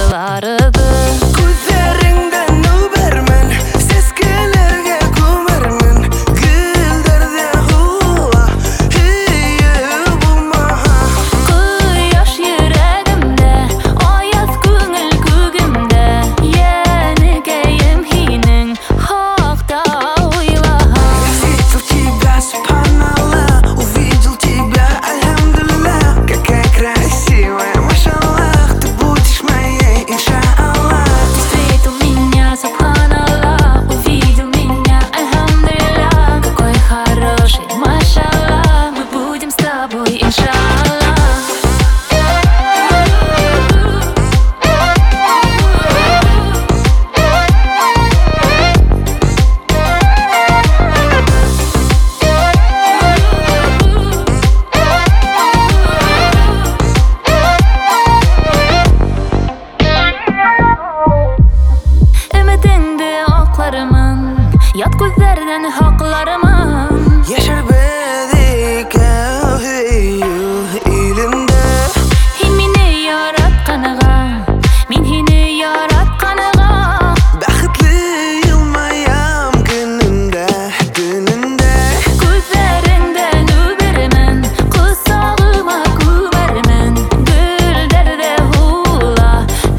аңсарыды. Күзлеріңден үбермен, сескелерге көмермен, гүлдерде хула, булмаха. Құяш йөрәгемдә, аяз күңел күгемдә, янекәем һинең хакта уйлаһам. Встретил тебя, субханаллах, увидел тебя, альхамдулиллах. Какая красивая, машаллах, ты будешь моей, иншаллах. Встретил меня, субханаллах, увидел меня, альхамдулиллах. Какой хороший, машаллах, мы будем с тобой, иншаллах. Ümitіңді оқларымын, ят көздерден хақларымын. Яшар бедик илімді. Һин мине яратканыга, мин һине яратканыга. Бәхетле елмаям көнімдә, түнімдә. Күзләреңдән үбермен, косагыма күмәрмен. Гөлдәрдә хула,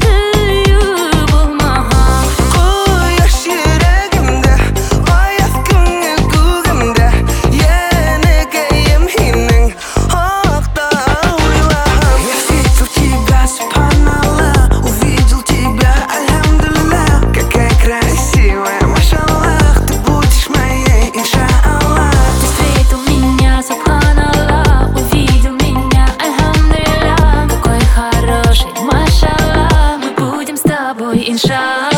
булмаха. Құяш йөрәгемдә, аяз күңел күгемдә, янекәем һинең хакта уйлаһам. Я встретил тебя, субханаллах, увидел тебя, альхамдулиллах. Какая красивая, машаллах, ты будешь моей, иншаллах. Ты встретил меня, субханаллах, увидел меня, альхамдулиллах. Какой хороший, машаллах, мы будем с тобой, иншаллах.